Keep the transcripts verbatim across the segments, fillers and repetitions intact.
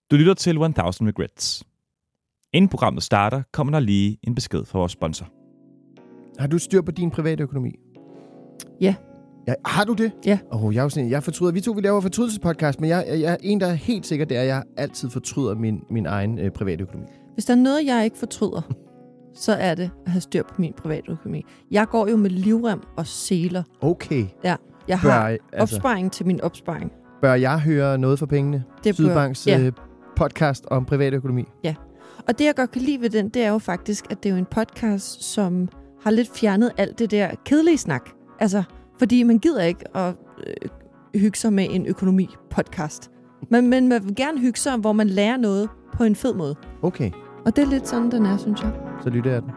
Du lytter til tusind Regrets. Inden programmet starter, kommer der lige en besked fra vores sponsor. Har du styr på din private økonomi? Ja. Ja, har du det? Ja. Åh, oh, jeg er jo sådan, jeg fortryder. Vi to, vi laver fortrydelsespodcast, men jeg, jeg, jeg er en, der er helt sikker, det er, at jeg altid fortryder min, min egen øh, private økonomi. Hvis der er noget, jeg ikke fortryder, så er det at have styr på min private økonomi. Jeg går jo med livrem og seler. Okay. Ja, jeg Bør, har altså, opsparing til min opsparing. Bør jeg høre noget for pengene? Det Sydbanks bør, ja. øh, podcast om privat økonomi. Ja, og det jeg godt kan lide ved den, det er jo faktisk, at det er jo en podcast, som har lidt fjernet alt det der kedelige snak. Altså, fordi man gider ikke at øh, hygge sig med en økonomi-podcast. Men, men man vil gerne hygge sig, hvor man lærer noget på en fed måde. Okay, Og det er lidt sådan, den er, synes jeg. så lytter jeg den.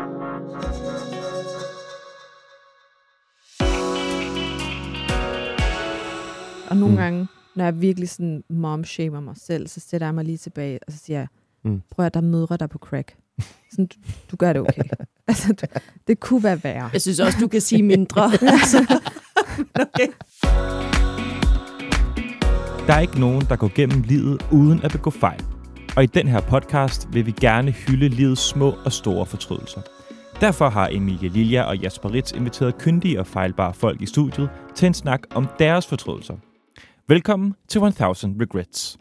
Og nogle Mm. mm. gange, når jeg virkelig sådan mom-shamer mig selv, så sætter jeg mig lige tilbage, og så siger jeg, Mm. prøv at der mødre dig på crack. Sådan, du, du gør det okay. altså, du, det kunne være værre. Jeg synes også, du kan sige mindre. altså, okay. Der er ikke nogen, der går gennem livet uden at begå fejl. Og i den her podcast vil vi gerne hylde livets små og store fortrydelser. Derfor har Emilie Lilja og Jasper Ritz inviteret kyndige og fejlbare folk i studiet til en snak om deres fortrydelser. Velkommen til tusind Regrets.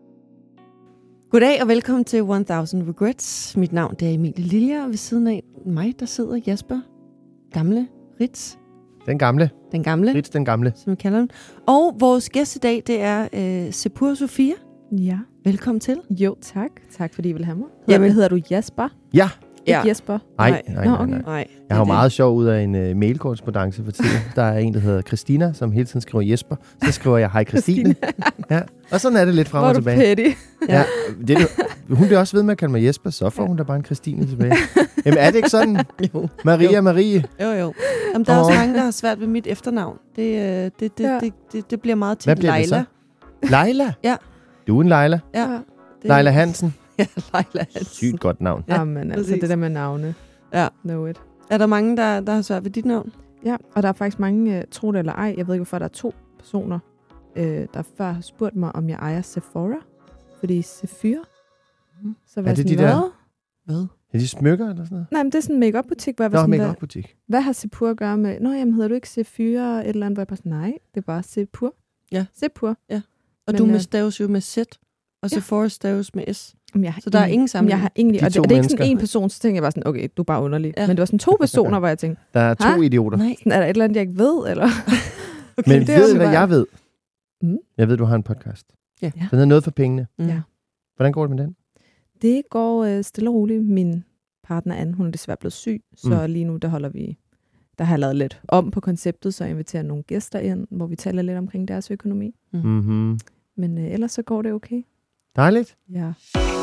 Goddag og velkommen til tusind Regrets. Mit navn det er Emilie Lilja, og ved siden af mig, der sidder Jasper, gamle Ritz, Den gamle. den gamle, Ritz, den gamle. som vi kalder den. Og vores gæst i dag, det er øh, Sepur Sofia. Ja. Velkommen til. Jo, tak. Tak fordi I vil have mig. Jamen. Jamen, hedder du Jasper? Ja. Ikke Jesper? Nej, Nej. nej, Nå, nej, okay. nej. Nej, Jeg har jo det er meget sjov ud af en uh, mailkorrespondance for tiden. Der er en, der hedder Christina, som hele tiden skriver Jesper. Så skriver jeg, hej Christine. Ja. Og sådan er det lidt frem Hvor og er du tilbage. petty. Ja. Det er det. Hun bliver også ved med at kalde mig Jesper, så får hun da bare en Christine tilbage. Jamen er det ikke sådan? Jo. Maria Jo. Marie. Jo, jo. Jamen, der er også Åh. mange, der har svært ved mit efternavn. Det, øh, det, det, Ja. det, det, det bliver meget Hvad tit bliver det Leila. så? Leila? Ja. Du er en Leila. Ja. Ja. Det, Leila Hansen. Ja, Leila Hansen. Sygt godt navn. Ja, Jamen, altså præcis. det der med navne. Ja. Know it. Er der mange, der, der har svært ved dit navn? Ja, og der er faktisk mange, uh, tro det eller ej, jeg ved ikke, hvorfor der er to personer, uh, der før har spurgt mig, om jeg ejer Sephora. Fordi Sephora. Mm. Så Er var det sådan, de der- hvad? Hvad? Er de smykker eller sådan noget? Nej, men det er sådan en make-up-butik, hvor jeg var Nå, sådan, make hvad, up butik. hvad har Sephora at gøre med? Nå, jamen hedder du ikke Sephora et eller andet? Hvor jeg bare sådan, nej, det er bare Sephora. Ja. Sephora. Og Men, du med øh, staves jo med Z, og ja. Sephora staves med S. Jamen, jeg har Så der er ingen Jamen, sammenhæng. jeg har ingen, De og det, to og det er ikke sådan mennesker. en person, så tænker jeg bare sådan, okay, du er bare underlig. Ja. Ja. Men det var sådan to personer, hvor jeg tænkte, Der er to Ha? idioter. Nej. sådan, er der et eller andet, jeg ikke ved? Eller? Okay, Men det er ved også I, hvad bare- jeg ved? Mm. Jeg ved, du har en podcast. Ja. Den hedder Noget for pengene. Mm. Ja. Hvordan går det med den? Det går øh, stille og roligt. Min partner Anne, hun er desværre blevet syg, så Mm. lige nu, der holder vi, der har jeg lavet lidt om på konceptet, så jeg inviterer nogle gæster ind, hvor vi taler lidt omkring deres økonomi. Mm-hmm. Men øh, ellers så går det okay. Dejligt. Ja.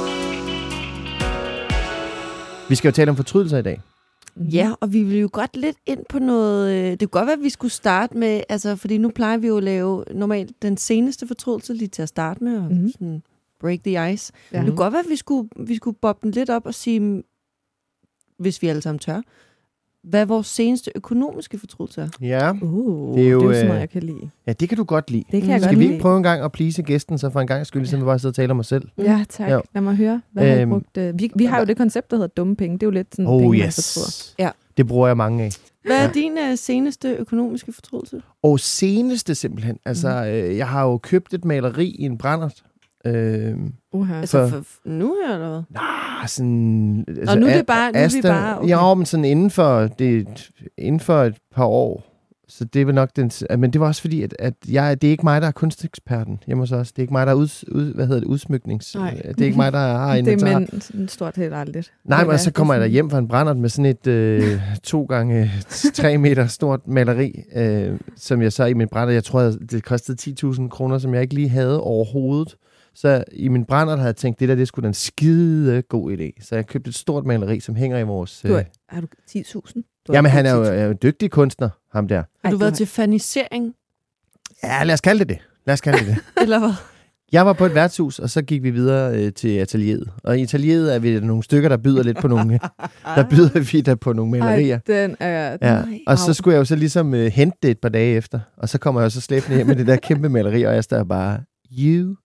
Vi skal jo tale om fortrydelser i dag. Ja, og vi vil jo godt lidt ind på noget... øh, Det kunne godt være, at vi skulle starte med... Altså, fordi nu plejer vi jo at lave normalt den seneste fortrydelse lige til at starte med, og Mhm. sådan break the ice. Ja. Det kunne godt være, at vi skulle, vi skulle bobbe den lidt op og sige, hvis vi alle sammen tør, hvad vores seneste økonomiske fortrydelse er. Ja. Uh, Det er jo, det er jo sådan øh, noget, jeg kan lide. Ja, det kan du godt lide. Det kan jeg Skal godt vi lide. ikke prøve en gang at please gæsten, så for en gang skyld, ligesom vi bare sidder og taler om os selv? Ja, tak. Jo. Lad mig høre. Hvad har I Øhm, brugt? Øh, vi, vi har jo det koncept, der hedder dumme penge. Det er jo lidt sådan Oh penge, man yes. fortryder. Ja. Det bruger jeg mange af. Hvad er Ja. din øh, seneste økonomiske fortrydelse? Og seneste simpelthen. Altså, øh, jeg har jo købt et maleri i en brændert. Øh, Uh-huh. Altså For- for, for nu her, eller hvad? nah, sådan... Altså, nu er det A- bare- nu er vi Asta, bare- okay. Ja, men sådan inden for, det, inden for et par år. Så det er vel nok den... Men det var også fordi, at, at jeg, det er ikke mig, der er kunsteksperten hjemme hos os. Det er ikke mig, der er ud, ud, hvad hedder det, udsmyknings... Nej. Det er ikke mig, der har det inventar. er mænd sådan stort set aldrig. Nej, men Det så er kommer jeg der sådan- hjem fra en brændert med sådan et øh, to gange tre meter stort maleri, øh, som jeg så i min brændert, jeg tror, det kostede ti tusind kroner, som jeg ikke lige havde overhovedet. Så i min brændert havde jeg tænkt, det der, det skulle da en skide god idé. Så jeg købte et stort maleri, som hænger i vores... Du er, Øh, har du ti tusind? Du jamen, han er købt jo, ti tusind. er jo en dygtig kunstner, ham der. Har Ej, du du været har- til fanisering, Ja, lad os kalde det det. Lad os kalde det det. eller hvad? Jeg var på et værtshus, og så gik vi videre øh, til atelieret. Og i atelieret er vi nogle stykker, der byder lidt på nogle... der byder vi der på nogle malerier. Ej, den er... Ja, Nej, og så au. skulle jeg jo så ligesom øh, hente det et par dage efter. Og så kommer jeg jo så slæbende hjem med det der kæmpe maleri, og jeg står bare, you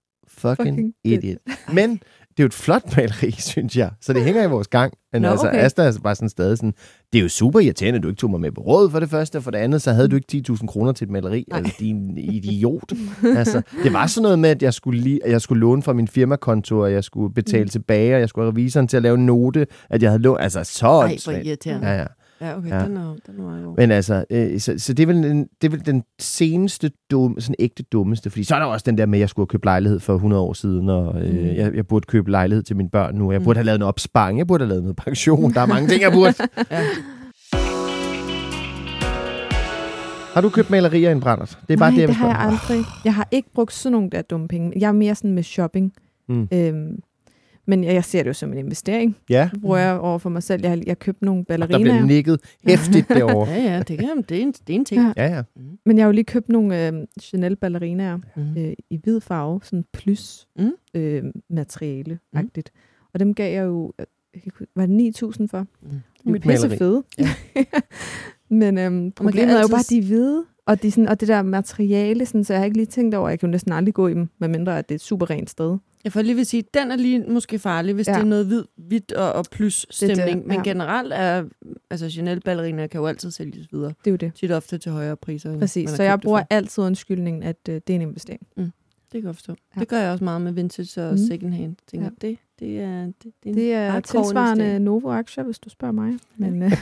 fucking, Fucking idiot. Men det er jo et flot maleri, synes jeg. Så det hænger i vores gang. Men Nå, altså, okay. Asta er bare sådan stadig sådan, det er jo super irriterende, at du ikke tog mig med på råd for det første, og for det andet, så havde du ikke ti tusind kroner til et maleri. Nej. Altså, din idiot. Altså, det var sådan noget med, at jeg skulle, lige, at jeg skulle låne fra min firmakonto, og jeg skulle betale mm. tilbage, og jeg skulle have revisoren til at lave en note, at jeg havde lånt. Altså, så Ej, hvor åndssvagt. irriterende. Ja, ja. Ja, okay, Ja. den er, den er jo... Men altså, øh, så, så det, er vel den, det er vel den seneste, dumme, sådan ægte dummeste. Fordi så er der også den der med, at jeg skulle have købt lejlighed for hundrede år siden, og øh, Mm. jeg, jeg burde købe lejlighed til mine børn nu. Jeg burde Mm. have lavet en opsparing, jeg burde have lavet noget pension. Der er mange ting, jeg burde. Ja. Har du købt malerier i en brændert? Det er bare Nej, det, jeg det vil har jeg spørge. aldrig. Jeg har ikke brugt sådan nogle der dumme penge. Jeg er mere sådan med shopping. Mm. Øhm, men jeg, jeg ser det jo som en investering. Ja, Det bruger jeg over for mig selv. Jeg har, jeg har købt nogle der bliver ballerinaer. nikket hæftigt derovre. Ja, ja, det, kan, det, er en, det er en ting. Ja. Ja, ja. Men jeg har jo lige købt nogle øh, Chanel ballerinaer Mm. øh, i hvid farve. Sådan plus Mm. øh, materiale-agtigt. Og dem gav jeg jo, øh, jeg kan ikke huske- var det ni tusind for? Mm. De er Mit jo pisse maleri. fede. Ja. Men øhm, problemet er jo altid bare, at s- de er hvide. Og, de sådan, og det der materiale, sådan, så jeg har ikke lige tænkt over, at jeg kan jo næsten aldrig gå i dem, medmindre at det er et super rent sted. Jeg får lige vil sige, den er lige måske farlig, hvis ja. Ja. det er noget hvid, hvidt og, og plus Det er stemning. det, Men ja. generelt er, altså Chanel balleriner kan jo altid sælges videre. Det er jo det. Tit ofte til højere priser. end Præcis. man har Så jeg købt det bruger for. altid undskyldningen, at øh, det er en investering. Det kan jeg godt forstå. Ja. Det gør jeg også meget med vintage og Mm. second hand. Tænker, Ja. det, det er, det, det er, en Det er hardcore tilsvarende investering. Novo-aktier, hvis du spørger mig. Men, øh,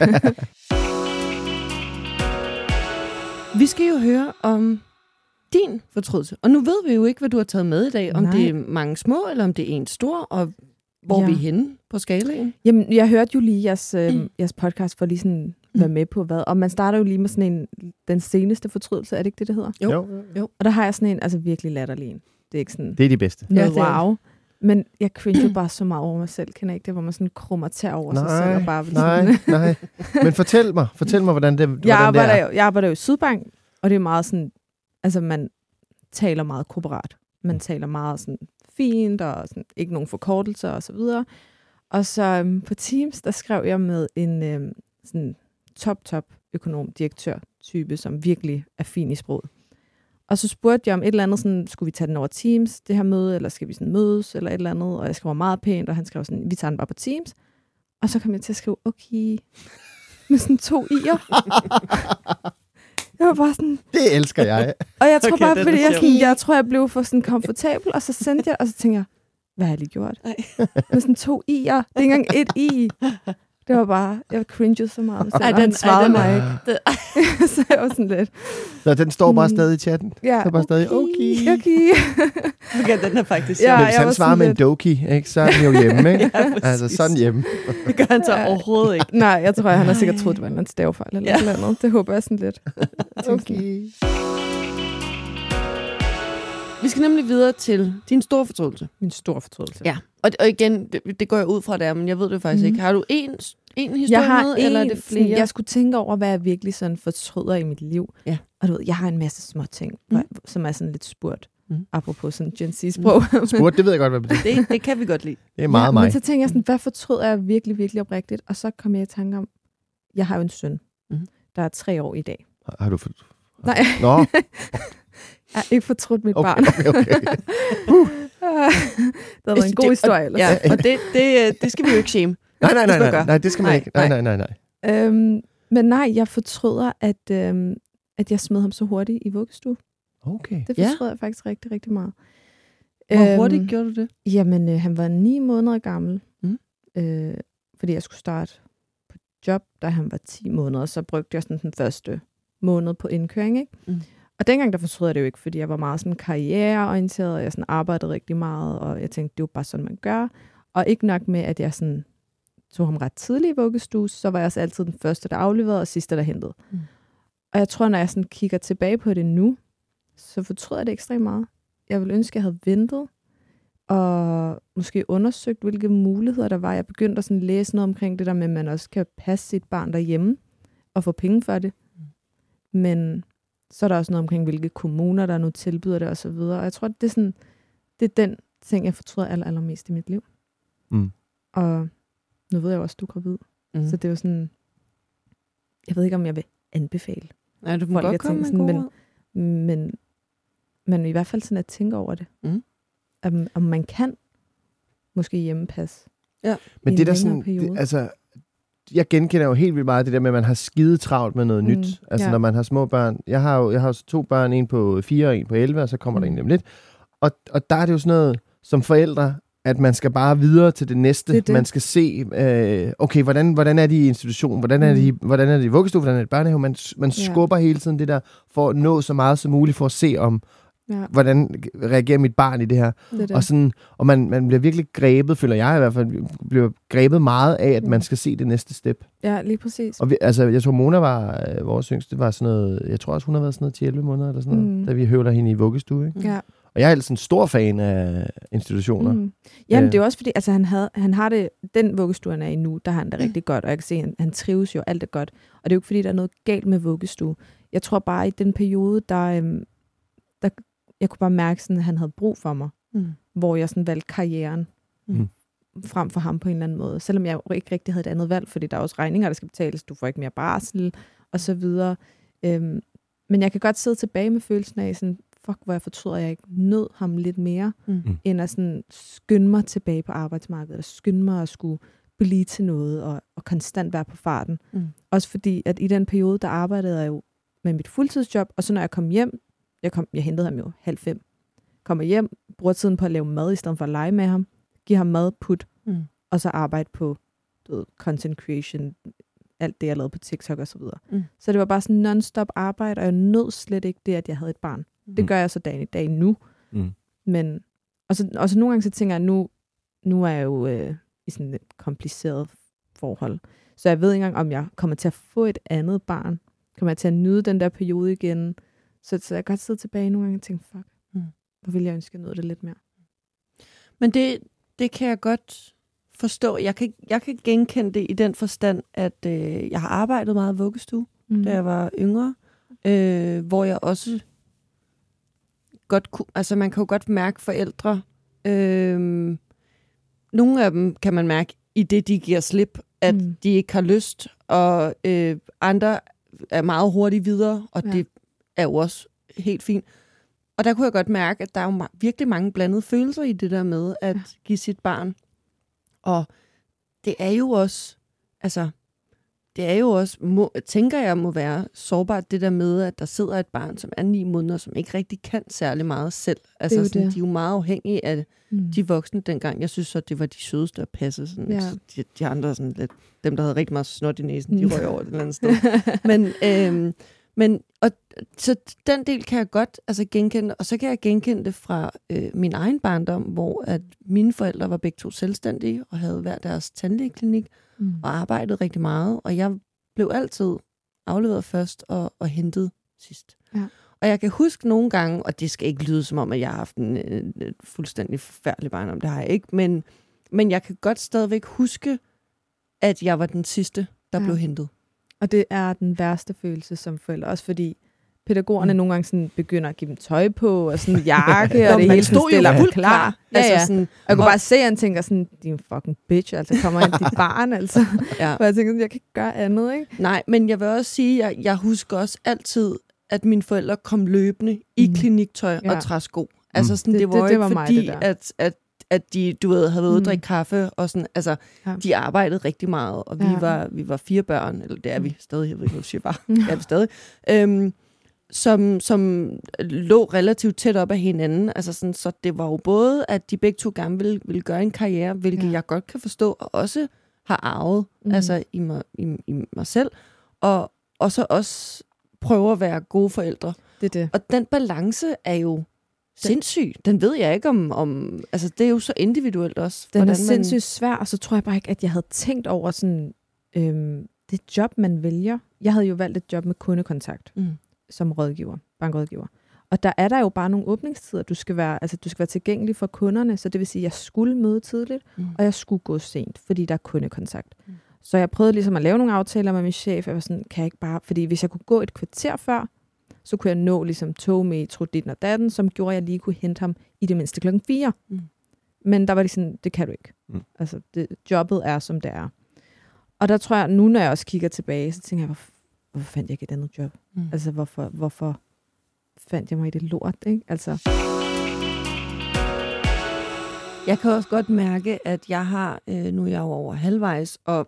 Vi skal jo høre om din fortrydelse. Og nu ved vi jo ikke, hvad du har taget med i dag. Om Nej. det er mange små, eller om det er en stor, og hvor Ja. vi er henne på skalaen. jamen, jeg hørte jo lige jeres, øh, jeres podcast for lige sådan være med på hvad. Og man starter jo lige med sådan en, den seneste fortrydelse, er det ikke det, det hedder? Jo. Jo. Jo. Og der har jeg sådan en, altså virkelig latterlig en. Det er ikke sådan Det er de bedste. noget Ja, det er wow. Men jeg cringer bare så meget over mig selv, kan jeg ikke? Det, hvor man sådan krummer til over sig selv og bare vil nej, sådan. nej. Men fortæl mig, fortæl mig, hvordan det, hvordan Jeg det arbejder, er. jo, jeg arbejder jo i Sydbank, og det er meget sådan, altså man taler meget korporat. Man taler meget sådan fint, og sådan, ikke nogen forkortelser og så videre. Og så øhm, på Teams, der skrev jeg med en øhm, sådan top-top økonom-direktør-type, som virkelig er fin i sproget. Og så spurgte jeg om et eller andet, sådan, skulle vi tage den over Teams, det her møde, eller skal vi sådan mødes, eller et eller andet. Og jeg skrev meget pænt, og han skrev sådan, vi tager den bare på Teams. Og så kom jeg til at skrive, okay, med sådan to i'er. Jeg var bare sådan, Det elsker jeg. og jeg tror Okay, bare, den fordi er jeg, sjov. sådan, jeg tror, jeg blev for sådan komfortabel, og så sendte jeg, og så tænkte jeg, hvad har jeg lige gjort? Nej. Med sådan to i'er. Det er ikke engang et i. Det var bare, jeg cringede så meget. Så Ej, ej, den, han svarede den mig er- ikke. det- Så jeg var sådan lidt. Så den står bare Mm. stadig i chatten. Ja, Det er bare stadig, okay. okay. Okay, den er faktisk Ja, sjov. Men hvis jeg han var svarer sådan med en lidt- doki, ikke, så er den jo hjemme, ikke? Ja, præcis. Altså, sådan hjemme. Det gør han så Ja. overhovedet ikke. Nej, jeg tror, han har sikkert troet, det var en stavefejl eller Ja. ja. eller andet. Det håber jeg sådan lidt. Okay. Vi skal nemlig videre til din store fortrydelse. Min store fortrydelse. Ja, og, og igen, det, det går jeg ud fra der, men jeg ved det faktisk Mhm. ikke. Har du en, en historie Jeg har med, en, eller er det flere? Sådan, jeg skulle tænke over, hvad jeg virkelig sådan fortryder i mit liv. Ja. Og du ved, jeg har en masse små ting, Mm. mm. som er sådan lidt spurgt. Mm. Mm. Apropos sådan Gen Z-sprog. Mm. Spurgt, det ved jeg godt, hvad det betyder. det, det kan vi godt lide. Det er meget ja, mig. Men så tænker jeg sådan, hvad fortryder jeg virkelig, virkelig oprigtigt? Og så kom jeg i tanke om, jeg har jo en søn, Mhm. der er tre år i dag. Har- Har du fået... Nej, Nå, jeg har ikke fortrudt mit okay, barn. okay, okay. det har været en god historie ellers. Ja, og det, det, det skal vi jo ikke shame. Nej, nej, nej, Det skal man nej, gøre. nej, det skal man Nej, ikke. Nej, nej, nej, nej. Øhm, men nej, jeg fortryder, at, øhm, at jeg smed ham så hurtigt i vuggestue. Okay. Det Ja. fortryder jeg faktisk rigtig, rigtig meget. Hvor hurtigt gjorde du det? Jamen, øh, han var ni måneder gammel, Mm. øh, fordi jeg skulle starte på job, da han var ti måneder. Så brugte jeg sådan den første måned på indkøring, ikke? Mm. Og dengang, der fortrød jeg det jo ikke, fordi jeg var meget sådan karriereorienteret, og jeg sådan arbejdede rigtig meget, og jeg tænkte, det er jo bare sådan, man gør. Og ikke nok med, at jeg sådan tog ham ret tidligt i vuggestue, så var jeg også altid den første, der afleverede, og sidste, der hentede. Mm. Og jeg tror, når jeg sådan kigger tilbage på det nu, så fortryder jeg det ekstremt meget. Jeg ville ønske, at jeg havde ventet, og måske undersøgt, hvilke muligheder der var. Jeg begyndte at sådan læse noget omkring det der med, at man også kan passe sit barn derhjemme, og få penge for det. Men så er der også noget omkring, hvilke kommuner, der nu tilbyder det, og så videre. Og jeg tror, det er, sådan, det er den ting, jeg fortryder aller, allermest i mit liv. Mm. Og nu ved jeg jo også, at du er gravid. Mm. Mm. Så det er jo sådan, jeg ved ikke, om jeg vil anbefale. Nej, du kan folk, godt jeg komme med tænker en sådan, god men- råd. Men, men i hvert fald sådan at tænke over det. Mm. om, om man kan måske hjemmepasse. Ja. Men det der sådan, det, altså, jeg genkender jo helt vildt meget det der med, at man har skide travlt med noget mm, nyt. Altså, ja. Når man har små børn. Jeg har jo jeg har jo to børn, en på fire og en på elleve, og så kommer mm. der en om lidt. Og, og der er det jo sådan noget, som forældre, at man skal bare videre til det næste. Det det. Man skal se, øh, okay, hvordan, hvordan er de i institutionen? Hvordan er de, mm. hvordan er de i vuggestue? Hvordan er det i børnehave? Man, man ja. skubber hele tiden det der, for at nå så meget som muligt, for at se om, ja. hvordan reagerer mit barn i det her. Det det. Og, sådan, og man, man bliver virkelig grebet, føler jeg i hvert fald, bliver grebet meget af, at mm. man skal se det næste step. Ja, lige præcis. Og vi, altså, jeg tror, Mona var øh, vores yngste, var sådan noget, jeg tror også, hun har været sådan noget ti elleve måneder, eller sådan noget, mm. da vi høvler hende i vuggestue, ikke? Ja. Og jeg er altså en stor fan af institutioner. Mm. Jamen, øh. det er også fordi, altså han, havde, han har det, den vuggestue, han er i nu, der har han det mm. rigtig godt, og jeg kan se, at han, han trives jo, alt er godt. Og det er jo ikke fordi, der er noget galt med vuggestue. Jeg tror bare, i den periode, der, øhm, der jeg kunne bare mærke, sådan, at han havde brug for mig, mm. hvor jeg sådan valgte karrieren mm. frem for ham på en eller anden måde. Selvom jeg ikke rigtig havde et andet valg, fordi der er også regninger, der skal betales, du får ikke mere barsel, og så videre. Øhm, men jeg kan godt sidde tilbage med følelsen af sådan, fuck, hvor jeg fortryder, at jeg ikke nød ham lidt mere, mm. end at sådan skynde mig tilbage på arbejdsmarkedet, og skynde mig at skulle blive til noget, og, og konstant være på farten. Mm. Også fordi, at i den periode, der arbejdede jeg jo med mit fuldtidsjob, og så når jeg kom hjem, jeg, kom, jeg hentede ham jo halv fem, kommer hjem, bruger tiden på at lave mad, i stedet for at lege med ham, give ham mad, put, mm. og så arbejde på du ved, content creation, alt det, jeg lavede på TikTok og så videre. Mm. Så det var bare sådan non-stop arbejde, og jeg nød slet ikke det, at jeg havde et barn. Det gør jeg så dagen i dag nu. Mm. Men, og, så, og så nogle gange så tænker jeg, nu, nu er jeg jo øh, i sådan et kompliceret forhold. Så jeg ved ikke engang, om jeg kommer til at få et andet barn. Kommer jeg til at nyde den der periode igen. Så, så jeg kan godt sidde tilbage nogle gange og tænke, fuck, mm. hvor ville jeg ønske, at jeg nåede det lidt mere. Men det, det kan jeg godt forstå. Jeg kan, jeg kan genkende det i den forstand, at øh, jeg har arbejdet meget i vuggestue, mm. da jeg var yngre. Øh, hvor jeg også godt kunne, altså man kan jo godt mærke forældre. Øh, nogle af dem kan man mærke i det, de giver slip, at mm. de ikke har lyst, og øh, andre er meget hurtigt videre, og ja. det er jo også helt fint. Og der kunne jeg godt mærke, at der er jo virkelig mange blandede følelser i det der med at ja. give sit barn. Og det er jo også, altså, det er jo også, må, tænker jeg, må være sårbart, det der med, at der sidder et barn, som er ni måneder, som ikke rigtig kan særlig meget selv. Altså, sådan, de er jo meget afhængige af mm. de voksne dengang. Jeg synes så, det var de sødeste at passe. Sådan. Ja. Så de, de andre, sådan lidt, dem, der havde rigtig meget snot i næsen, de røg over et eller andet sted. Men, øhm, men og, så den del kan jeg godt altså, genkende, og så kan jeg genkende det fra øh, min egen barndom, hvor at mine forældre var begge to selvstændige, og havde hver deres tandlægeklinik, mm. og arbejdede rigtig meget, og jeg blev altid afleveret først og, og hentet sidst. Ja. Og jeg kan huske nogle gange, og det skal ikke lyde som om, at jeg har haft en, en, en fuldstændig forfærdelig barndom, det har jeg ikke, men, men jeg kan godt stadigvæk huske, at jeg var den sidste, der ja. blev hentet. Og det er den værste følelse som forælder, også fordi pædagogerne mm. nogle gange sådan begynder at give dem tøj på, og sådan jakke, og det hele sådan stiller fuldt klar. Ja, altså ja. Sådan, og jeg kunne bare se, at han tænker sådan, din fucking bitch, altså kommer ind dit barn, altså. Ja. Og jeg tænker, jeg kan ikke gøre andet, ikke? Nej, men jeg vil også sige, at jeg, jeg husker også altid, at mine forældre kom løbende i mm. kliniktøj ja. og træsko. Altså sådan, mm. det, det var det, ikke det var fordi, mig, at, at at de, du ved, havde været ude at drikke kaffe, og sådan, altså, ja. de arbejdede rigtig meget, og vi, ja. var, vi var fire børn, eller det er vi stadig, jeg ved ikke, hvad du siger bare, det er vi stadig, øhm, som, som lå relativt tæt op af hinanden, altså sådan, så det var jo både, at de begge to gerne ville, ville gøre en karriere, hvilket ja. jeg godt kan forstå, og også har arvet, mm. altså i mig, i, i mig selv, og, og så også prøve at være gode forældre. Det er det. Og den balance er jo sindssyg. Den ved jeg ikke om, om... Altså, det er jo så individuelt også. Den er sindssygt man... svær, og så tror jeg bare ikke, at jeg havde tænkt over sådan... Øhm, det job, man vælger. Jeg havde jo valgt et job med kundekontakt mm. som rådgiver, bankrådgiver. Og der er der jo bare nogle åbningstider. Du skal være, altså, du skal være tilgængelig for kunderne, så det vil sige, at jeg skulle møde tidligt, mm. og jeg skulle gå sent, fordi der er kundekontakt. Mm. Så jeg prøvede ligesom at lave nogle aftaler med min chef. Jeg var sådan, kan jeg ikke bare... Fordi hvis jeg kunne gå et kvarter før, så kunne jeg nå ligesom tog, metro, dit og datten, som gjorde, at jeg lige kunne hente ham i det mindste klokken fire. Mm. Men der var det sådan, det kan du ikke. Mm. Altså, det, jobbet er, som det er. Og der tror jeg, nu når jeg også kigger tilbage, så tænker jeg, hvorfor, hvorfor fandt jeg ikke et andet job? Mm. Altså, hvorfor, hvorfor fandt jeg mig i det lort, ikke? Altså... Jeg kan også godt mærke, at jeg har, øh, nu er jeg jo over halvvejs, og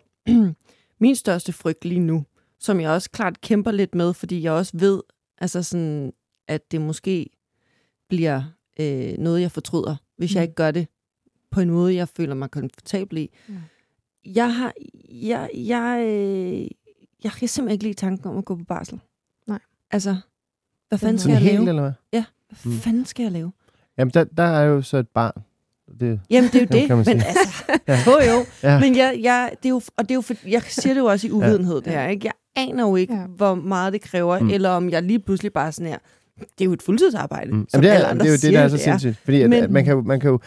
min største frygt lige nu, som jeg også klart kæmper lidt med, fordi jeg også ved, altså sådan, at det måske bliver øh, noget, jeg fortryder, hvis mm. jeg ikke gør det på en måde, jeg føler mig komfortabel i. Mm. Jeg har, jeg, jeg, øh, jeg kan simpelthen ikke lide tanken om at gå på barsel. Nej. Altså, hvad fanden skal Sådan jeg helt, lave? eller hvad? Ja, hvad Mm. fanden skal jeg lave? Jamen, der, der er jo så et barn. Det, Jamen, det er jo det, kan man men sige. altså, Ja. jo jo. Ja. Men jeg, jeg, det er jo, og det er jo for, jeg siger det jo også i uvidenhed, det her, ikke? Jeg aner jo ikke, Ja. hvor meget det kræver, Mm. eller om jeg lige pludselig bare sådan her, det er jo et fuldtidsarbejde, Mm. som Jamen, det, alle er, andre det er jo det, siger, der er så sindssygt. Fordi at, Men- at man kan jo, man kan jo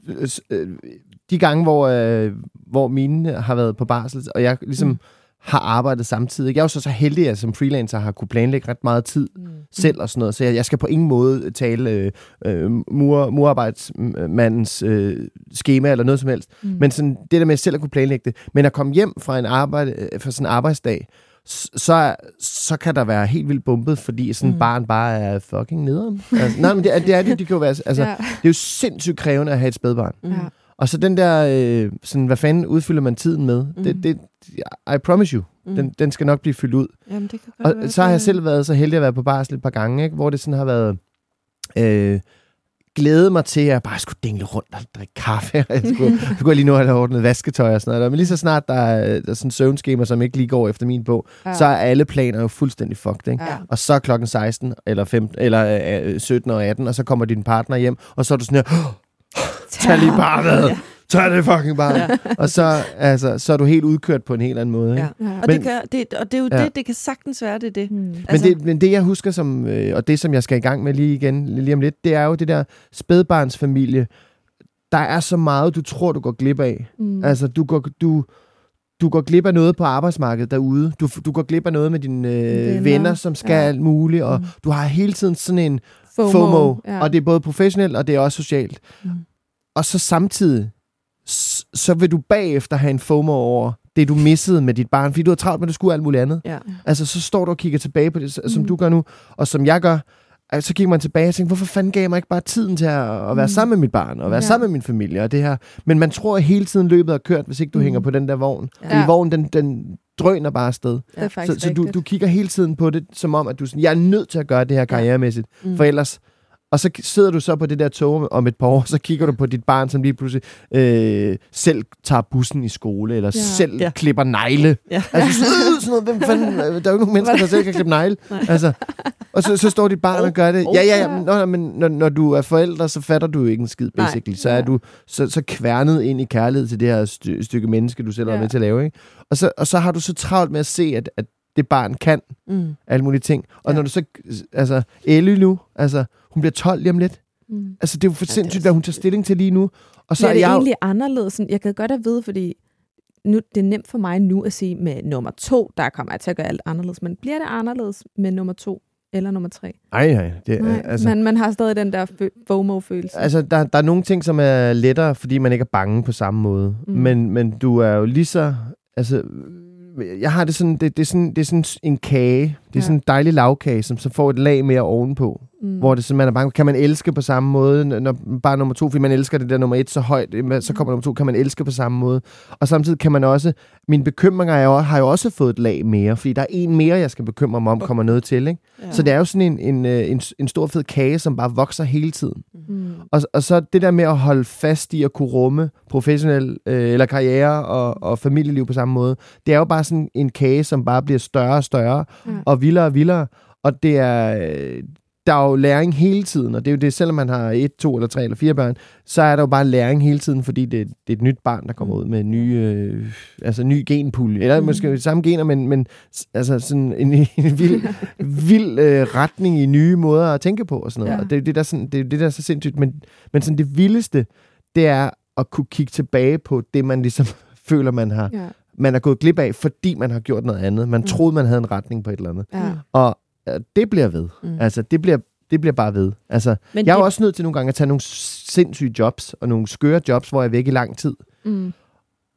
øh, de gange, hvor, øh, hvor mine har været på barsel, og jeg ligesom Mm. har arbejdet samtidig. Jeg er jo så, så heldig, at jeg som freelancer har kunne planlægge ret meget tid Mm. selv og sådan noget, så jeg, jeg skal på ingen måde tale øh, øh, mur, murarbejdsmandens øh, schema eller noget som helst. Mm. Men sådan, det der med selv at kunne planlægge det. Men at komme hjem fra en, arbejde, øh, fra sådan en arbejdsdag, s- så, så kan der være helt vildt bumpet, fordi sådan et Mm. barn bare er fucking nederen. Altså, nej, men det, er- det er det, de kan jo være. Altså, Ja. det er jo sindssygt krævende at have et spædbarn. Mm. Ja. Og så den der, øh, sådan, hvad fanden udfylder man tiden med? Mm. Det, det, I promise you, Mm. den, den skal nok blive fyldt ud. Jamen, det kan godt Og være, så har jeg det- selv været så heldig at være på barsel et par gange, ikke? Hvor det sådan har været øh, glæde mig til, at jeg bare skulle dingle rundt og drikke kaffe. Jeg skulle, så kunne jeg lige nu have ordnet vasketøj og sådan noget. Men lige så snart der er, der er sådan en søvnskema, som ikke lige går efter min bog, Ja. så er alle planer jo fuldstændig fucked, ikke? Ja. Og så er klokken seksten eller, femten, eller øh, sytten og atten, og så kommer din partner hjem, og så er du sådan her, "Åh, tag lige barnet! Ja. Tag det fucking barn! Ja. Og så, altså, så er du helt udkørt på en helt anden måde, ikke? Ja. Ja. Og, Men- det kan, det, og det er jo Ja. det, det kan sagtens være, det er det. Mm. Men, Altså- det, men det, jeg husker som, øh, og det, som jeg skal i gang med lige igen, lige om lidt, det er jo det der spædbarnsfamilie. Der er så meget, du tror, du går glip af. Mm. Altså, du går, du, du går glip af noget på arbejdsmarkedet derude. Du, du går glip af noget med dine øh, venner. Venner. venner, som skal Ja. alt muligt, og Mm. du har hele tiden sådan en FOMO. FOMO, Ja. og det er både professionelt, og det er også socialt. Mm. Og så samtidig, s- så vil du bagefter have en FOMO over det, du missede med dit barn, fordi du har travlt med, at du skulle alt muligt andet. Ja. Altså, så står du og kigger tilbage på det, som Mm. du gør nu, og som jeg gør. Altså, så kigger man tilbage og tænker, hvorfor fanden gav jeg mig ikke bare tiden til at, at være Mm. sammen med mit barn, og være Ja. sammen med min familie, og det her. Men man tror at hele tiden løbet er kørt, hvis ikke du Mm. hænger på den der vogn. Ja. Fordi vognen, den, den drøner bare afsted. Det er Så, faktisk så du, rigtigt. du kigger hele tiden på det, som om, at du er sådan, jeg er nødt til at gøre det her karrieremæssigt, Mm. for ellers... Og så sidder du så på det der tog om et par år, så kigger du på dit barn, som lige pludselig øh, selv tager bussen i skole, eller Ja. selv Ja. klipper negle. Ja. Altså sådan, øh, sådan noget, hvem fanden, der er jo ikke nogen mennesker, der selv kan klippe negle. Altså, og så, så står dit barn og gør det. Ja, ja, ja, men, nå, men når, når du er forældre, så fatter du jo ikke en skid, Nej. basically. Så er du så, så kværnet ind i kærlighed til det her st- stykke menneske, du selv er Ja. med til at lave. Ikke? Og, så, og så har du så travlt med at se, at, at det barn kan Mm. alle mulige ting. Og Ja. når du så, altså, Ellie nu, altså, hun bliver tolv lige om lidt. Mm. Altså, det er jo for det er sindssygt, hvad hun tager stilling til lige nu. Og så Bliver er det jeg jo- egentlig anderledes? Sådan, jeg kan godt have ved, fordi nu, det er nemt for mig nu at sige med nummer to, der kommer jeg til at gøre alt anderledes. Men bliver det anderledes med nummer to eller nummer tre? Ej, nej. Det, Nej, altså, altså, man, man har stadig den der fø- FOMO-følelse. Altså, der, der er nogle ting, som er lettere, fordi man ikke er bange på samme måde. Mm. Mm. Men, men du er jo lige så... Altså, jeg har det sådan, det, det er sådan, det er sådan en kage. Det er Ja. sådan en dejlig lavkage, som så får et lag mere ovenpå. mm. Hvor det sådan, man er bange. Kan man elske på samme måde, når bare nummer to, fordi man elsker det der nummer et så højt, så kommer nummer to, kan man elske på samme måde. Og samtidig kan man også, mine bekymringer er jo, har jo også fået et lag mere, fordi der er en mere, jeg skal bekymre mig om, kommer noget til, ikke? Ja. Så det er jo sådan en, en, øh, en, en stor fed kage, som bare vokser hele tiden. Mm. Og, og så det der med at holde fast i at kunne rumme professionel øh, eller karriere og, og familieliv på samme måde, det er jo bare sådan en kage, som bare bliver større og større, Ja. og vildere og vildere. Og det er, øh, der er jo læring hele tiden, og det er jo det, selvom man har et, to eller tre eller fire børn, så er der jo bare læring hele tiden, fordi det, det er et nyt barn, der kommer ud med en ny, øh, altså ny genpulje. Eller Mm. måske samme gener, men, men s- altså sådan en, en vild, vild øh, retning i nye måder at tænke på og sådan noget. Ja. Og det er det, der, sådan, det er det, der er så sindssygt. Men, men sådan det vildeste, det er at kunne kigge tilbage på det, man ligesom føler, man har Ja. man er gået glip af, fordi man har gjort noget andet. Man Mm. troede, man havde en retning på et eller andet. Ja. Og øh, det bliver ved. Mm. Altså, det bliver, det bliver bare ved. Altså, Men jeg er jo det- også nødt til nogle gange at tage nogle sindssyge jobs, og nogle skøre jobs, hvor jeg er væk i lang tid. Mm.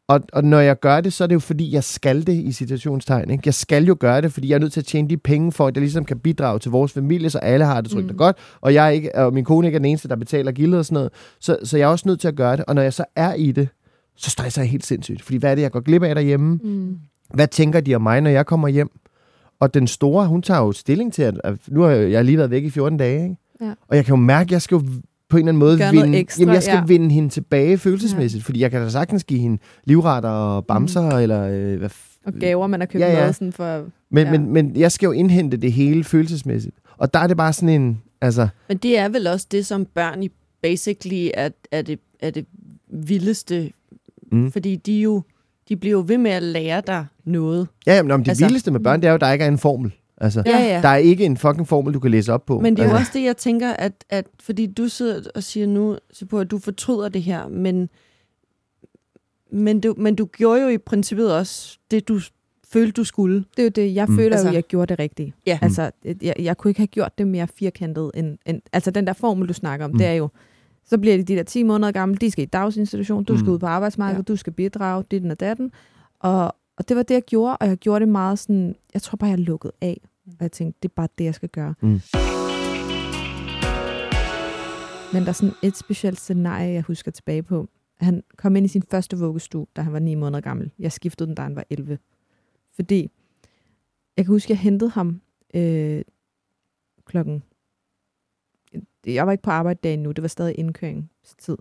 Og, og når jeg gør det, så er det jo fordi, jeg skal det i citationstegn. Ikke? Jeg skal jo gøre det, fordi jeg er nødt til at tjene de penge for, at jeg ligesom kan bidrage til vores familie, så alle har det trygt mm. og godt, og, jeg ikke, og min kone ikke er den eneste, der betaler gildet og sådan noget. Så, så jeg er også nødt til at gøre det, og når jeg så er i det, så stresser jeg helt sindssygt. Fordi hvad er det, jeg går glip af derhjemme? Mm. Hvad tænker de om mig, når jeg kommer hjem? Og den store, hun tager jo stilling til, at nu har jeg, jeg har lige været væk i fjorten dage, ikke? Ja. Og jeg kan jo mærke, at jeg skal jo på en eller anden måde vinde, ekstra, jamen jeg skal ja. vinde hende tilbage følelsesmæssigt, ja. Fordi jeg kan da sagtens give hende livretter og bamser, mm. eller øh, hvad f- og gaver, man har købt ja, ja. noget sådan for... Men, ja. men, men jeg skal jo indhente det hele følelsesmæssigt. Og der er det bare sådan en... Altså, men det er vel også det, som børn i basically er, er, det, er det vildeste. Mm. Fordi de jo de bliver jo ved med at lære dig noget. Ja, men det altså, vildeste med børn, det er jo, at der ikke er en formel. Altså, ja, ja. Der er ikke en fucking formel, du kan læse op på. Men det er altså. jo også det, jeg tænker, at, at fordi du sidder og siger nu, så på, at du fortryder det her, men, men, du, men du gjorde jo i princippet også det, du følte, du skulle. Det er jo det, jeg mm. føler altså, jo, jeg gjorde det rigtigt. Ja. Altså, jeg, jeg kunne ikke have gjort det mere firkantet end, end... Altså, den der formel, du snakker om, mm. det er jo, så bliver de de der ti måneder gamle, de skal i dagsinstitution, du skal mm. ud på arbejdsmarkedet, ja. Du skal bidrage, dit og datten. Og, og det var det, jeg gjorde, og jeg gjorde det meget sådan... Jeg tror bare, jeg lukkede af. Og jeg tænkte, det er bare det, jeg skal gøre. Mm. Men der er sådan et specielt scenarie, jeg husker tilbage på. Han kom ind i sin første vuggestue, da han var ni måneder gammel. Jeg skiftede den, da han var elleve. Fordi, jeg kan huske, jeg hentede ham øh, klokken... Jeg var ikke på arbejde dagen nu, det var stadig indkøringstid.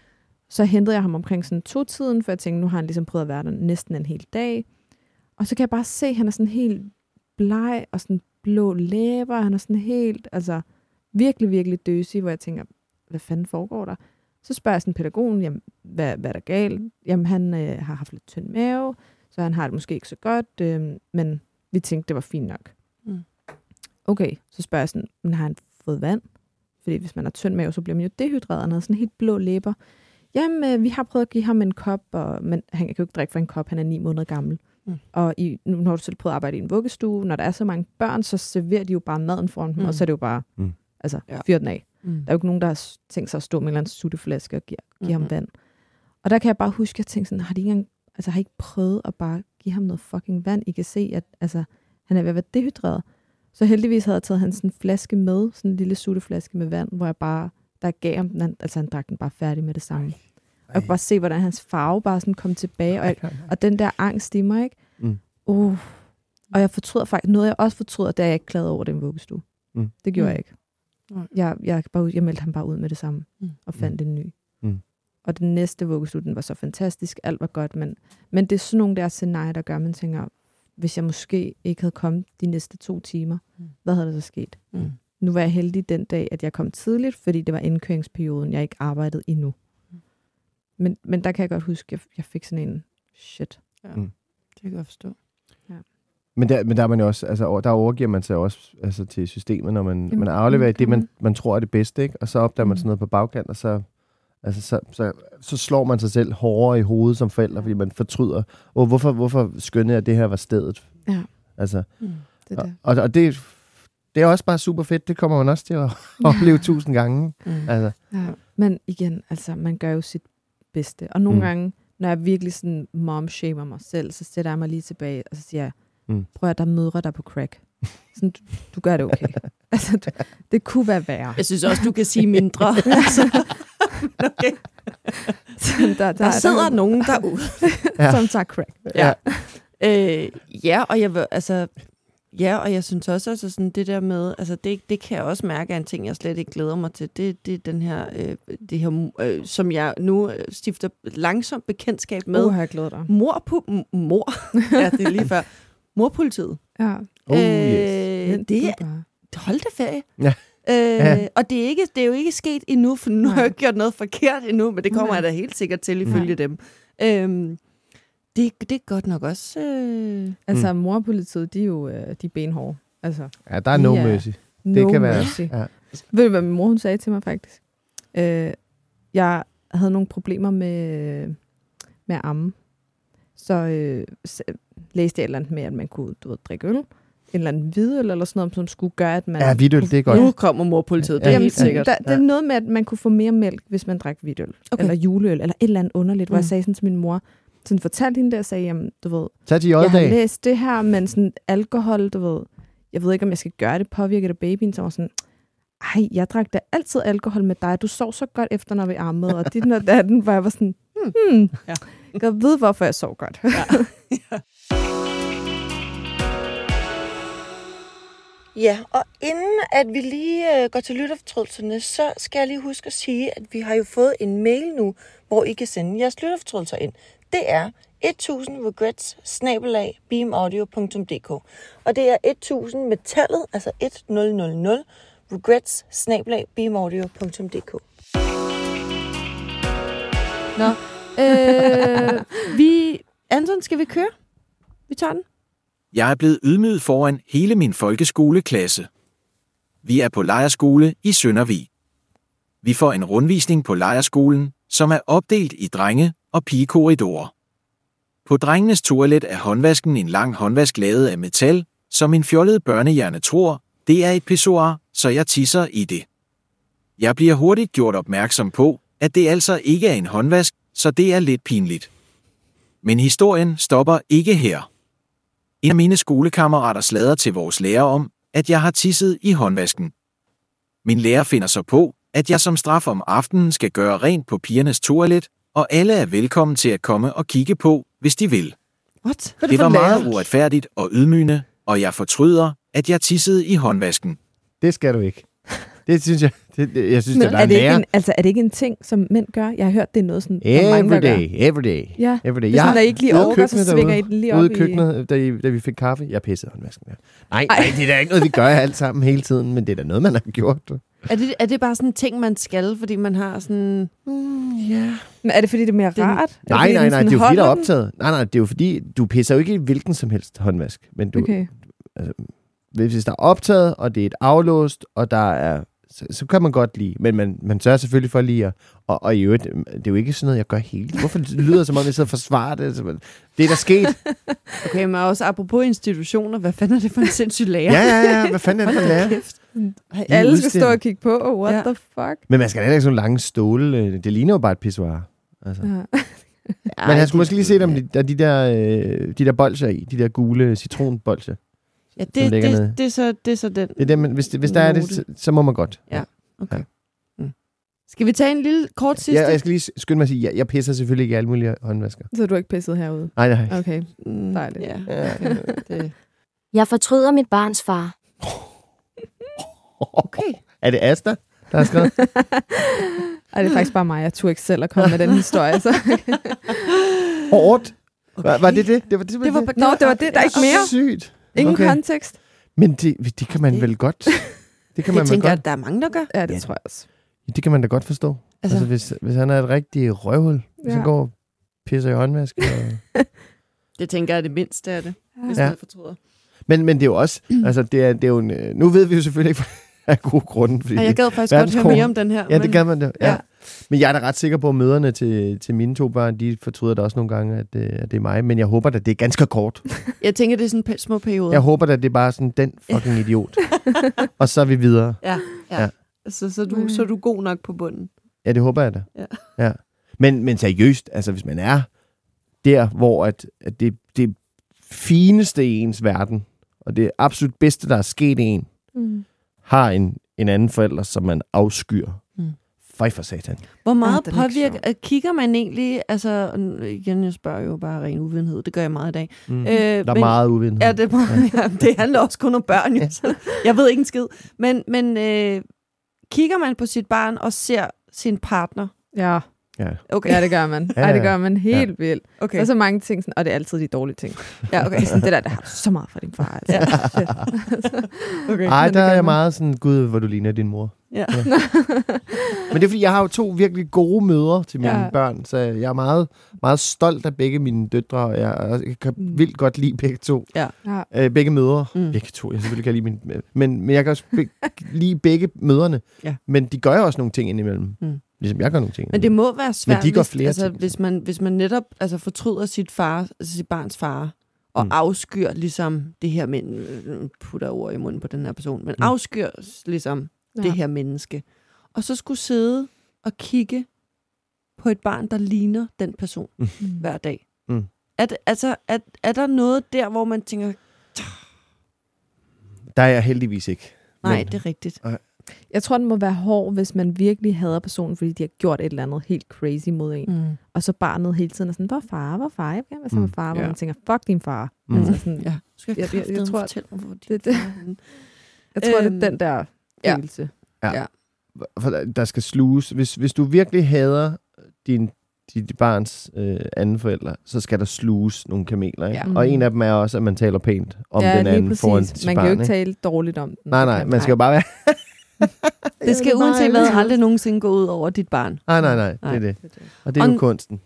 Så hentede jeg ham omkring sådan to-tiden, for jeg tænkte, nu har han ligesom prøvet at være der næsten en hel dag. Og så kan jeg bare se, at han er sådan helt bleg og sådan blå læber. Han er sådan helt, altså virkelig, virkelig døsig, hvor jeg tænker, hvad fanden foregår der? Så spørger jeg sådan pædagogen, jamen, hvad, hvad er der galt? Jamen, han øh, har haft lidt tynd mave, så han har det måske ikke så godt, øh, men vi tænkte, det var fint nok. Mm. Okay, så spørger jeg sådan, men har han fået vand? Fordi hvis man har tynd mave, så bliver man jo dehydreret. Han har sådan helt blå læber. Jamen, øh, vi har prøvet at give ham en kop, og, men han kan jo ikke drikke fra en kop, han er ni måneder gammel. Mm. Og i, nu har du selv prøvet at arbejde i en vuggestue, når der er så mange børn, så serverer de jo bare maden foran dem, mm. og så er det jo bare, mm. altså, ja. fyr den af. Mm. Der er jo ikke nogen, der har tænkt sig at stå med en eller anden sutteflaske og give, give mm. ham vand. Og der kan jeg bare huske, at jeg tænkte sådan, har de ikke engang, altså har I ikke prøvet at bare give ham noget fucking vand? I kan se, at altså, han er ved at være dehydreret. Så heldigvis havde jeg taget hans sådan en flaske med, sådan en lille sutteflaske med vand, hvor jeg bare, der gav ham den, altså han drak den bare færdig med det samme. Ej. Og jeg kunne bare se, hvordan hans farve bare sådan kom tilbage, og, jeg, og den der angst i mig, ikke? Mm. Uh. Og jeg fortryder faktisk, noget jeg også fortryder, da jeg ikke klagede over den vuggestue. Mm. Det gjorde mm. jeg ikke. Jeg, jeg, bare, jeg meldte ham bare ud med det samme, mm. og fandt mm. en ny. Mm. Og den næste vuggestue, den var så fantastisk, alt var godt, men, men det er sådan nogle der scenarier, der gør, man tænker, hvis jeg måske ikke havde kommet de næste to timer, mm. hvad havde der så sket? Mm. Nu var jeg heldig den dag, at jeg kom tidligt, fordi det var indkøringsperioden, jeg ikke arbejdede endnu. Mm. Men, men der kan jeg godt huske, at jeg, jeg fik sådan en shit. Ja, mm. det kan jeg forstå. Ja. Men der, men der er man jo også, altså der overgiver man sig også altså, til systemet, når man, Jamen, man afleverer det, man, man tror er det bedste, ikke? Og så opdager mm. man sådan noget på bagkant, og så, altså, så, så, så slår man sig selv hårdere i hovedet som forælder, fordi man fortryder, og hvorfor, hvorfor skønner jeg, at det her var stedet? Ja. Altså, mm, det er det. Og, og det, det er også bare super fedt, det kommer man også til at opleve tusind gange. Mm. Altså. Ja. Men igen, altså, man gør jo sit bedste, og nogle mm. gange, når jeg virkelig sådan mom-shamer mig selv, så sætter jeg mig lige tilbage, og så siger jeg, mm. prøv at der mødre dig på crack. Sådan, du, du gør det okay. Altså, du, det kunne være værre. Jeg synes også, du kan sige mindre. Altså, okay. Så der, der, der sidder der, nogen derude, ja. som tager crack. Ja. Øh, ja, og jeg vil, altså, ja, og jeg synes også, altså sådan det der med, altså det, det kan jeg også mærke er en ting, jeg slet ikke glæder mig til. Det, det er den her, øh, det her øh, som jeg nu stifter langsomt bekendtskab med. Uh, jeg glæder dig. Mor på mor. Ja, det er lige før. Morpolitiet. Ja. Oh, yes. Øh, det er, hold da ferie. Ja. Øh, ja. Og det er, ikke, det er jo ikke sket endnu, for nu Nej. har jeg ikke gjort noget forkert endnu, men det kommer Nej. jeg da helt sikkert til ifølge Nej. dem. Øhm, det, det er godt nok også... Øh... Altså, mm. morpolitiet, de er jo øh, de er benhårde. Altså, ja, der er no mercy. No det kan mercy. være... Ja. Ved du, hvad min mor hun sagde til mig faktisk? Øh, jeg havde nogle problemer med, med at amme. Så øh, læste jeg et eller andet med, at man kunne du ved, drikke øl. En eller anden hvidøl eller sådan noget, som skulle gøre, at man... Ja, hvidøl, det er godt. Nu kommer morpolitiet, det er Jamen, helt sikkert. Der, det er noget med, at man kunne få mere mælk, hvis man drak hvidøl. Okay. Eller juleøl, eller et eller andet underligt, mm. hvor jeg sagde sådan til min mor, sådan fortalte hende det og sagde, jamen, du ved, Tag til jeg har J-dag. læst det her, men sådan alkohol, du ved, jeg ved ikke, om jeg skal gøre det, påvirker det babyen, så var sådan, ej, jeg drak da altid alkohol med dig, du sov så godt efter, når vi ammede, og dit og datten, hvor jeg var sådan, hmm, Ja. jeg kan vide, hvorfor jeg sov godt. Ja. ja. Ja, og inden at vi lige øh, går til lytterfortrydelserne, så skal jeg lige huske at sige, at vi har jo fået en mail nu, hvor I kan sende jeres lytterfortrydelser ind. Det er tusind regrets snabel-a beamaudio punktum d k. Og det er tusind med tallet, altså tusind regrets snabel-a beamaudio punktum d k. Nå, øh, vi... Anton, skal vi køre? Vi tager den. Jeg er blevet ydmyget foran hele min folkeskoleklasse. Vi er på lejrskole i Søndervig. Vi får en rundvisning på lejrskolen, som er opdelt i drenge- og pigekorridorer. På drengenes toilet er håndvasken en lang håndvask lavet af metal, som en fjollet børnehjerne tror, det er et pissoir, så jeg tisser i det. Jeg bliver hurtigt gjort opmærksom på, at det altså ikke er en håndvask, så det er lidt pinligt. Men historien stopper ikke her. En af mine skolekammerater sladrer til vores lærer om, at jeg har tisset i håndvasken. Min lærer finder så på, at jeg som straf om aftenen skal gøre rent på pigernes toilet, og alle er velkommen til at komme og kigge på, hvis de vil. What? Hvad er Det for var meget lærer? uretfærdigt og ydmygende, og jeg fortryder, at jeg tissede i håndvasken. Det skal du ikke. Det synes jeg, det, det, jeg synes, Men det er er, det ikke lærer. en, altså, er det ikke en ting, som mænd gør? Jeg har hørt, det er noget sådan, hvor mange, Every der gør. day, every day. Ja, Every day. det er sådan, Jeg- at I ikke lige ude i orker, så køkkenet svinger derude, I den lige Ude op i i... køkkenet, da, I, da vi fik kaffe, jeg pissede håndvasken. Ja. Nej, Ej. nej, det er da ikke noget, vi gør alt sammen hele tiden, men det er da noget, man har gjort. Er det, er det bare sådan en ting, man skal, fordi man har sådan... Mm, ja. Men er det, fordi det er mere Den- rart? Er det, Nej, fordi nej, den nej, sådan det er jo fordi, der er holder den? optaget. Nej, nej, det er jo fordi, du pisser jo ikke i hvilken som helst håndvask. Men du, Okay. hvis der er optaget, og det er et aflåst, og der er... Så, så kan man godt lide. Men man, man sørger selvfølgelig for lige at... Og, og i øvrigt, det er jo ikke sådan noget, jeg gør hele. Hvorfor lyder det, som om jeg sidder og forsvarer det? Altså, det er der sket. Okay, men også apropos institutioner, hvad fanden er det for en sindssyg lærer? Ja, ja, ja. Hvad fanden er det for lærer? Kæft. Alle skal udstille. stå og kigge på. Oh, what Ja. the fuck? Men man skal da heller ikke sådan nogle lange ståle. øh, Det ligner jo bare et pissoir. Altså. Ja. Men han skulle måske lige se, om de, der er de der, øh, de der bolcher i. De der gule citronbolcher. Ja, som det, ligger det, nede. det, er så, det er så den. Det er det, man, hvis, det, hvis der er det, Note. så, så må man godt. Okay. Mm. Skal vi tage en lille kort sidste? Ja, jeg skal lige skynde mig at sige, jeg, jeg pisser selvfølgelig ikke i alle mulige håndvasker. Så er du ikke pisset herude? Nej, nej. Okay. Mm, Dejligt. Ja. Ja. Det. Jeg fortryder mit barns far. Okay. Er det Asta, der har skrevet? Ej, det er faktisk bare mig. Jeg turde ikke selv at komme med den historie. Så. Hårdt. Okay. Var, var det det? Det var, det, Det var, Nå, det var det. Der er ikke mere. Sygt. Ingen Okay. kontekst. Men det, det kan man Det- vel godt. Det kan man Det vel tænker jeg, godt. at der er mange, der gør. Ja, det Ja. tror jeg også. Det kan man da godt forstå. Altså, Altså- altså hvis, hvis han er et rigtigt røvhul, hvis Ja. han går og pisser i håndvask. Og... Det tænker jeg er det mindste af det, hvis Ja. man fortryder. men, men det er jo også, altså det er, det er jo en, øh, nu ved vi jo selvfølgelig ikke, af gode grunde. Fordi Og jeg gad faktisk godt høre Verdenskort. mere om den her. Ja, det men- kan man da. Ja. Ja. Ja. Men jeg er da ret sikker på, at møderne til, til mine to børn, de fortryder da også nogle gange, at, det- at det er mig. Men jeg håber da, det er ganske kort. Jeg tænker, det er sådan pe- små perioder. Jeg håber da, det er bare sådan, den fucking idiot. Og så er vi videre. Ja, ja. Ja. Så, så, du, Mm. så er du god nok på bunden. Ja, det håber jeg da. Ja. Ja. Men, men seriøst, altså hvis man er der, hvor at, at det, det fineste i ens verden, og det absolut bedste, der er sket i en, Mm. har en, en anden forælder, som man afskyr. Mm. Fej for satan. Hvor meget den er ikke påvirker, øh, kigger man egentlig, altså igen, jeg spørger jo bare ren uvidenhed, det gør jeg meget i dag. Mm. Øh, Der er men- meget uvidenhed. Ja, det, må, ja, det handler også kun om børn, jo, så jeg ved ikke en skid. Men, men øh, kigger man på sit barn og ser sin partner? Ja. Ja. Okay, ja, det gør man. Ja, Ej, det ja. gør man helt vildt. okay. Der er så mange ting, sådan, og det er altid de dårlige ting. Ja, okay. Det er sådan, det der, der har du så meget for din far. Altså. Ja. Shit. okay. Ej, men det der er gør jeg man. meget sådan, gud, hvor du ligner din mor. Ja. Men det er fordi, jeg har jo to virkelig gode mødre til mine Ja. ja. børn, så jeg er meget, meget stolt af begge mine døtre, og jeg, og jeg kan Mm. vildt godt lide begge to. Ja. Øh, begge mødre. Mm. Mm. Begge to, jeg selvfølgelig kan lide mine... Men, men jeg kan også be- lide begge mødrene. Ja. Men de gør jo også nogle ting indimellem. Mm. Ligesom jeg gør nogle ting Men det må være svært, de gør hvis, flere altså, ting. hvis, man, hvis man netop altså, fortryder sit, far, altså, sit barns far, og mm. Mm. afskyr ligesom det her men øh, putter ord i munden på den her person, men mm. Mm. afskyr ligesom ja. det her menneske. Og så skulle sidde og kigge på et barn, der ligner den person Mm. hver dag. Mm. Er, det, altså, er, er der noget der, hvor man tænker, Der er jeg heldigvis ikke. nej, Men- det er rigtigt. Jeg tror, den må være hård, hvis man virkelig hader personen, fordi de har gjort et eller andet helt crazy mod en. Mm. Og så barnet hele tiden er sådan, hvor far, hvor far, jeg vil gerne være sammen med Mm, far, hvor ja. man tænker, fuck din far. Mm. Altså sådan, Ja. Skal jeg, Jeg- jeg- jeg jeg, tror, tror, fortælle mig, hvor de det- det- far er henne? jeg tror, Øhm, det er den der ja. følelse. For der- der skal sluges. Hvis, hvis du virkelig hader din, dit barns øh, anden forælder, så skal der sluges nogle kameler. Ikke? Ja. Og en af dem er også, at man taler pænt om ja, den lige anden foran præcis. sit Man barn. kan jo ikke ikke? tale dårligt om den. Nej, Det nej, kan man skal jo bare være... Det skal uanset hvad aldrig nogensinde gå ud over dit barn. Nej, nej, nej, det Nej. er det. Det er det. Og det er jo Og- kunsten.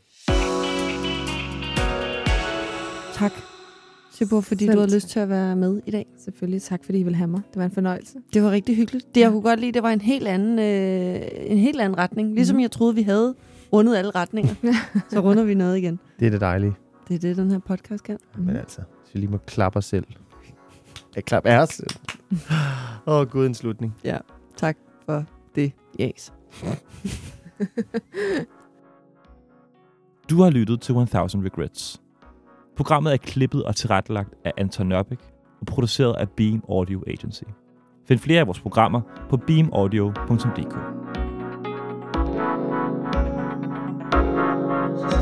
Tak, Sibor, fordi Selv du har tak. lyst til at være med i dag. Selvfølgelig, tak fordi I vil have mig. Det var en fornøjelse. Det var rigtig hyggeligt. Det, jeg kunne godt lide, det var en helt anden, øh, en helt anden retning. Ligesom Mhm. jeg troede, vi havde rundet alle retninger. Så runder vi noget igen. Det er det dejlige. Det er det, den her podcast kan. Mhm. Men altså, hvis vi lige må klappe os selv. Jeg klapper af os selv. Åh, oh, gud, en slutning. Tak for det, Jas. Du har lyttet til tusind Regrets. Programmet er klippet og tilrettelagt af Anton Nørbæk og produceret af Beam Audio Agency. Find flere af vores programmer på beam audio punktum d k.